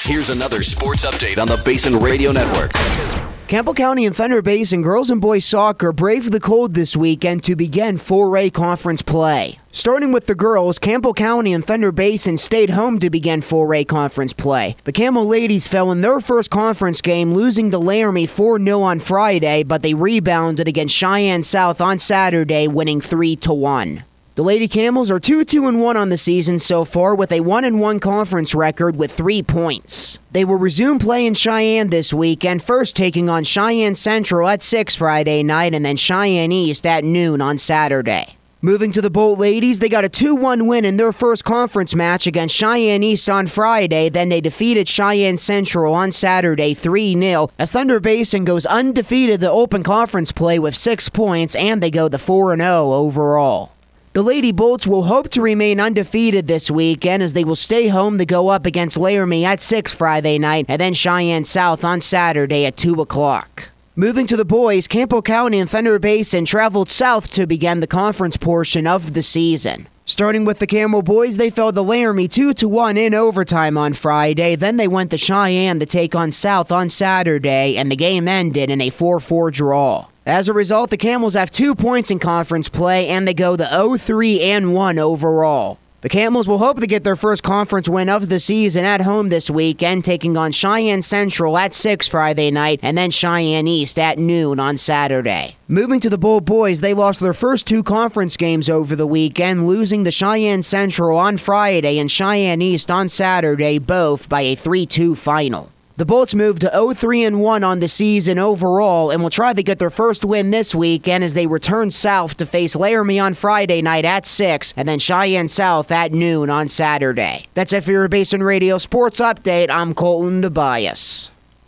Here's another sports update on the Basin Radio Network. Campbell County and Thunder Basin girls and boys soccer braved the cold this weekend to begin 4A conference play. Starting with the girls, Campbell County and Thunder Basin stayed home to begin 4A conference play. The Camel ladies fell in their first conference game, losing to Laramie 4-0 on Friday, but they rebounded against Cheyenne South on Saturday, winning 3-1. The Lady Camels are 2-2-1 on the season so far with a 1-1 conference record with 3 points. They will resume play in Cheyenne this weekend, first taking on Cheyenne Central at 6 Friday night and then Cheyenne East at noon on Saturday. Moving to the Bolt ladies, they got a 2-1 win in their first conference match against Cheyenne East on Friday, then they defeated Cheyenne Central on Saturday 3-0 as Thunder Basin goes undefeated the open conference play with 6 points and they go the 4-0 overall. The Lady Bolts will hope to remain undefeated this weekend as they will stay home to go up against Laramie at 6 Friday night and then Cheyenne South on Saturday at 2 o'clock. Moving to the boys, Campbell County and Thunder Basin traveled south to begin the conference portion of the season. Starting with the Camel boys, they fell to Laramie 2-1 in overtime on Friday. Then they went to Cheyenne to take on South on Saturday, and the game ended in a 4-4 draw. As a result, the Camels have 2 points in conference play, and they go the 0-3-1 overall. The Camels will hope to get their first conference win of the season at home this weekend, taking on Cheyenne Central at 6 Friday night and then Cheyenne East at noon on Saturday. Moving to the Bull boys, they lost their first 2 conference games over the weekend, losing to Cheyenne Central on Friday and Cheyenne East on Saturday, both by a 3-2 final. The Bolts moved to 0-3-1 on the season overall and will try to get their first win this weekend as they return south to face Laramie on Friday night at 6 and then Cheyenne South at noon on Saturday. That's it for your Basin Radio Sports Update. I'm Colton Tobias.